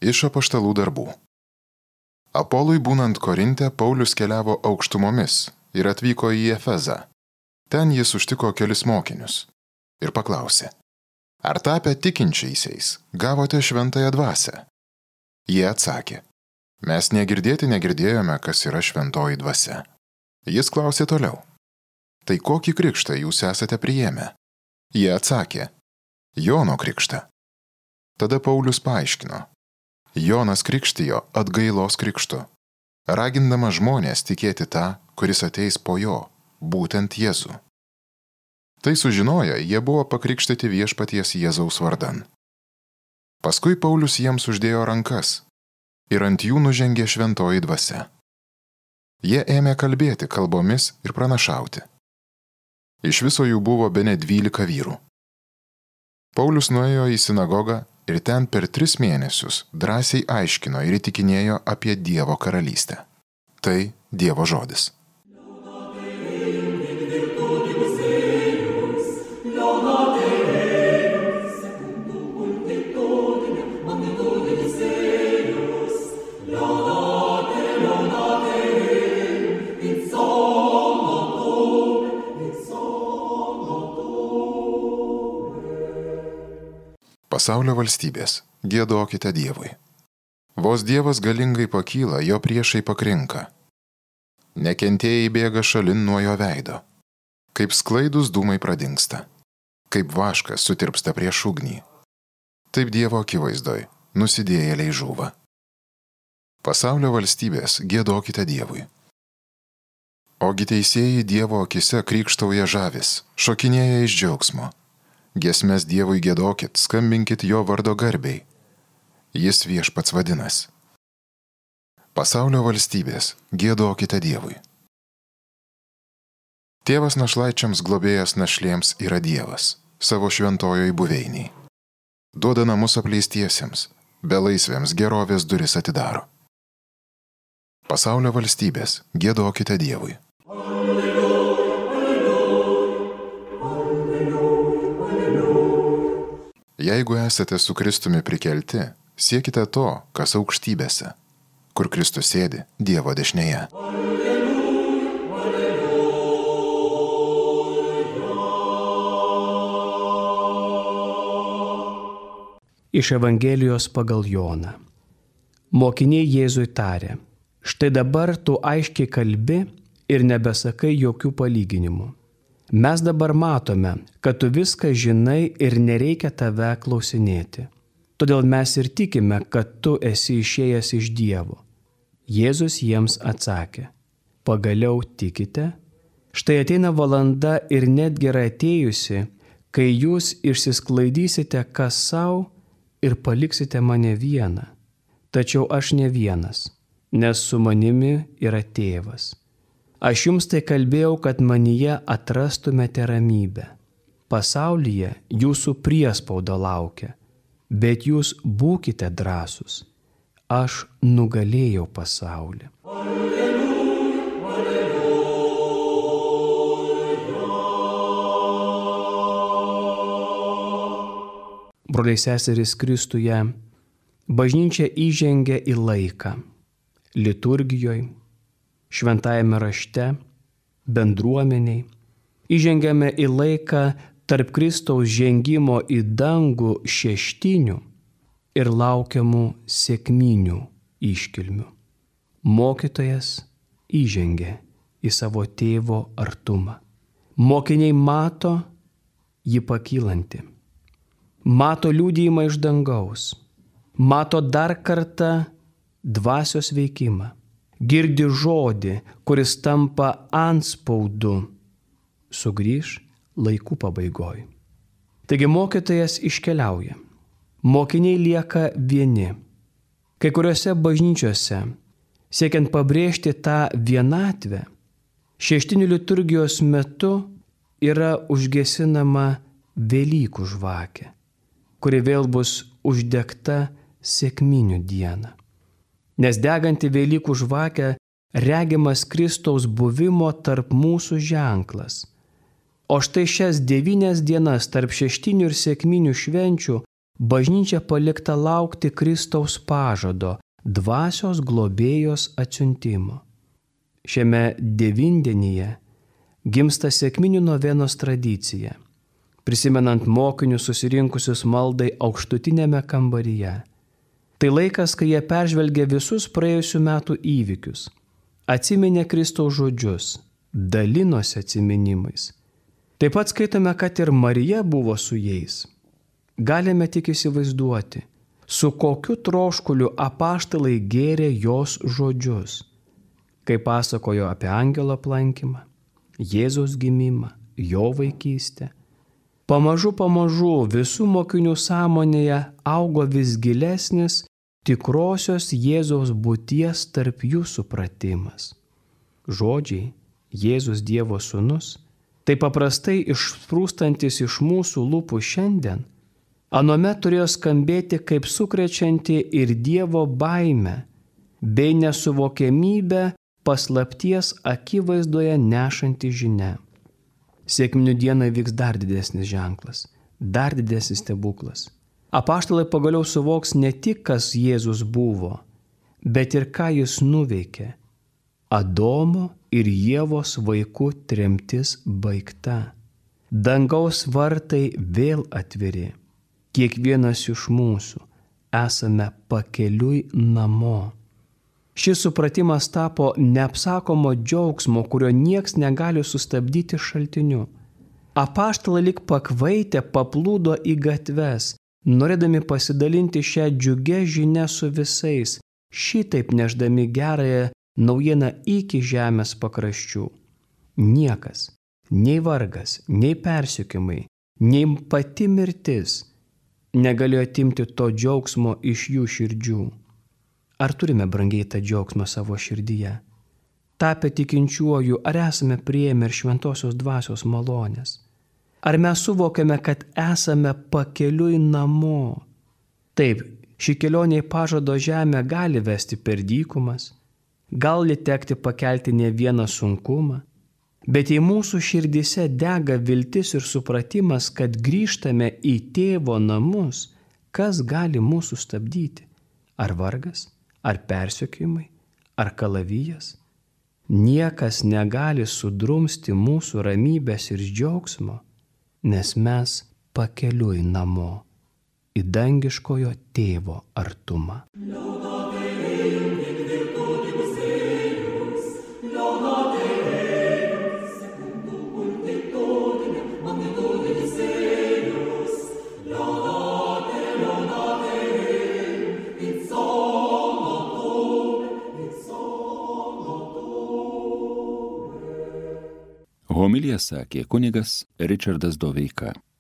Iš apaštalų darbų. Apolui būnant Korinte, Paulius keliavo aukštumomis ir atvyko į Efezą. Ten jis užtiko kelis mokinius ir paklausė: ar tapę tikinčiaisiais gavote šventąją dvasią? Jie atsakė: mes negirdėjome, kas yra šventoji dvasia. Jis klausė toliau: tai kokį krikštą jūs esate priėmę? Jie atsakė: Jono krikštą. Tada Paulius paaiškino: Jonas krikštijo atgailos krikštu, ragindamas žmonės tikėti tą, kuris ateis po jo, būtent Jėzų. Tai sužinoję, jie buvo pakrikštyti viešpaties Jėzaus vardan. Paskui Paulius jiems uždėjo rankas ir ant jų nužengė šventoji dvasia. Jie ėmė kalbėti kalbomis ir pranašauti. Iš viso jų buvo bene 12 vyrų. Paulius nuėjo į sinagogą ir ten per 3 mėnesius drąsiai aiškino ir įtikinėjo apie Dievo karalystę. Tai Dievo žodis. Pasaulio valstybės, giedokite Dievui. Vos Dievas galingai pakyla, jo priešai pakrinka. Nekentėjai bėga šalin nuo jo veido. Kaip sklaidus dūmai pradingsta. Kaip vaškas sutirpsta prieš ugnį. Taip Dievo akivaizdoj nusidėjėliai žūva. Pasaulio valstybės, giedokite Dievui. Ogi teisėjai Dievo akise krykštauja žavis, šokinėja iš džiaugsmo. Giesmes Dievui giedokit, skambinkit jo vardo garbei. Jis viešpats vadinas. Pasaulio valstybės, giedokite Dievui. Tėvas našlaičiams globėjas našlėms yra Dievas, savo šventojoj buveiniai. Duoda namus apleistiesiems, belaisvėms gerovės duris atidaro. Pasaulio valstybės, giedokite Dievui. Jeigu esate su Kristumi prikelti, siekite to, kas aukštybėse, kur Kristus sėdi Dievo dešinėje. Iš Evangelijos pagal Joną. Mokiniai Jėzui tarė: štai dabar tu aiškiai kalbi ir nebesakai jokių palyginimų. Mes dabar matome, kad tu viską žinai ir nereikia tave klausinėti. Todėl mes ir tikime, kad tu esi išėjęs iš Dievo. Jėzus jiems atsakė: pagaliau tikite? Štai ateina valanda ir netgi yra atėjusi, kai jūs išsisklaidysite kas savo ir paliksite mane vieną. Tačiau aš ne vienas, nes su manimi yra Tėvas. Aš jums tai kalbėjau, kad manyje atrastumėte ramybę. Pasaulyje jūsų priespauda laukia, bet jūs būkite drąsūs. Aš nugalėjau pasaulį. Broliai seserys Kristuje, bažnyčia įžengia į laiką, liturgijoje, šventajame rašte, bendruomeniai. Įžengiame į laiką tarp Kristaus žengimo į dangų šeštinių ir laukiamų sekminių iškilmių. Mokytojas įžengia į savo tėvo artumą. Mokiniai mato jį pakylantį. Mato liudijimą iš dangaus. Mato dar kartą dvasios veikimą. Girdi žodį, kuris tampa antspaudu. Sugrįš laikų pabaigoj. Taigi mokytojas iškeliauja. Mokiniai lieka vieni. Kai kuriuose bažnyčiose, siekiant pabrėžti tą vienatvę, šeštinių liturgijos metu yra užgesinama Velykų žvakė, kuri vėl bus uždegta sekminių dieną. Nes deganti Velykų žvakė regimas Kristaus buvimo tarp mūsų ženklas. O štai šias 9 dienas tarp šeštinių ir sekminių švenčių bažnyčia palikta laukti Kristaus pažado, dvasios globėjos atsiuntimo. Šiame devindienyje gimsta sekminių novenos tradicija, prisimenant mokinius susirinkusius maldai aukštutinėme kambaryje. Tai laikas, kai jie peržvelgia visus praėjusių metų įvykius, atsiminė Kristaus žodžius, dalinosi atsiminimais. Taip pat skaitome, kad ir Marija buvo su jais. Galime tik įsivaizduoti, su kokiu troškuliu apaštalai gėrė jos žodžius, kai pasakojo apie angelo aplankymą, Jėzaus gimimą, jo vaikystę. Pamažu visų mokinių sąmonėje augo vis gilesnis tikrosios Jėzaus būties tarp jų supratimas. Žodžiai Jėzus Dievo sūnus, tai paprastai išsprūstantis iš mūsų lūpų šiandien, anuomet turėjo skambėti kaip sukrečianti ir Dievo baimę, bei nesuvokiamybę paslapties akivaizdoje nešanti žinia. Sekminių dieną vyks dar didesnis ženklas, dar didesnis stebuklas. Apaštalai pagaliau suvoks ne tik, kas Jėzus buvo, bet ir ką jis nuveikė. Adomo ir Ievos vaikų tremtis baigta. Dangaus vartai vėl atviri. Kiekvienas iš mūsų esame pakeliui namo. Šis supratimas tapo neapsakomo džiaugsmo, kurio nieks negali sustabdyti šaltiniu. Apaštalai lyg pakvaitę paplūdo į gatves, norėdami pasidalinti šią džiugę žinią su visais, šitaip nešdami gerąją naujieną iki žemės pakraščių. Niekas, nei vargas, nei persekiojimai, nei pati mirtis negalėjo atimti to džiaugsmo iš jų širdžių. Ar turime brangiai tą džiaugsmą savo širdyje? Tapę tikinčiuoju, ar esame priėmę ir šventosios dvasios malonės? Ar mes suvokiame, kad esame pakeliui namo? Taip, ši kelionė į pažado žemę gali vesti per dykumas, gali tekti pakelti ne vieną sunkumą, bet jei mūsų širdyse dega viltis ir supratimas, kad grįžtame į tėvo namus, kas gali mūsų stabdyti? Ar vargas? Ar persekiojimai, ar kalavijas? Niekas negali sudrumsti mūsų ramybės ir džiaugsmo, nes mes pakeliui namo į dangiškojo tėvo artumą. Homiliją sakė kunigas Ričardas Doveika.